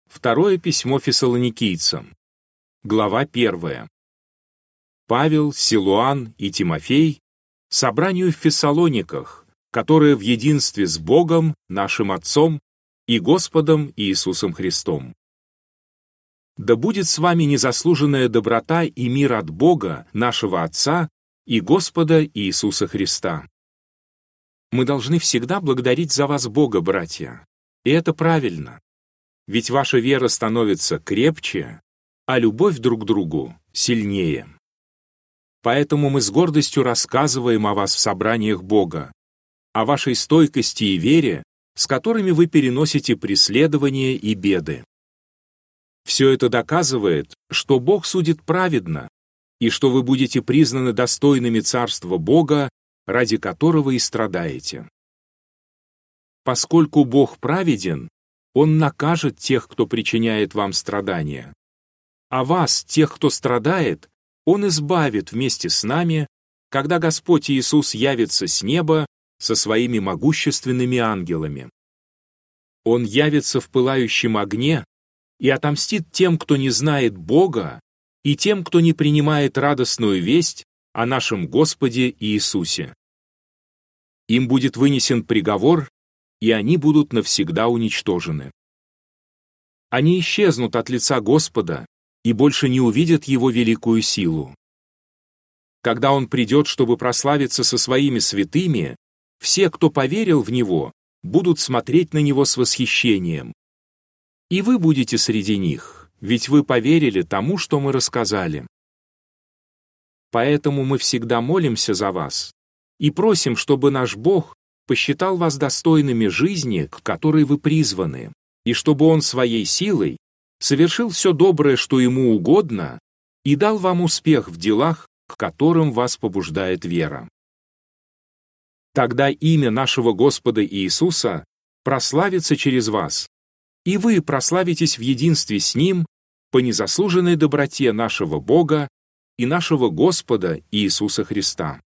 Второе письмо Фессалоникийцам. Глава 1. Павел, Силуан и Тимофей собранию в Фессалониках, которое в единстве с Богом, нашим Отцом и Господом Иисусом Христом. Да будет с вами незаслуженная доброта и мир от Бога, нашего Отца и Господа Иисуса Христа. Мы должны всегда благодарить за вас Бога, братья, и это правильно, ведь ваша вера становится крепче, а любовь друг к другу сильнее. Поэтому мы с гордостью рассказываем о вас в собраниях Бога, о вашей стойкости и вере, с которыми вы переносите преследования и беды. Все это доказывает, что Бог судит праведно, и что вы будете признаны достойными Царства Бога, ради которого и страдаете. Поскольку Бог праведен, Он накажет тех, кто причиняет вам страдания. А вас, тех, кто страдает, Он избавит вместе с нами, когда Господь Иисус явится с неба со своими могущественными ангелами. Он явится в пылающем огне и отомстит тем, кто не знает Бога, и тем, кто не принимает радостную весть о нашем Господе Иисусе. Им будет вынесен приговор, и они будут навсегда уничтожены. Они исчезнут от лица Господа и больше не увидят Его великую силу. Когда Он придет, чтобы прославиться со своими святыми, все, кто поверил в Него, будут смотреть на Него с восхищением. И вы будете среди них, ведь вы поверили тому, что мы рассказали. Поэтому мы всегда молимся за вас и просим, чтобы наш Бог посчитал вас достойными жизни, к которой вы призваны, и чтобы Он своей силой совершил все доброе, что Ему угодно, и дал вам успех в делах, к которым вас побуждает вера. Тогда имя нашего Господа Иисуса прославится через вас, и вы прославитесь в единстве с Ним по незаслуженной доброте нашего Бога и нашего Господа Иисуса Христа.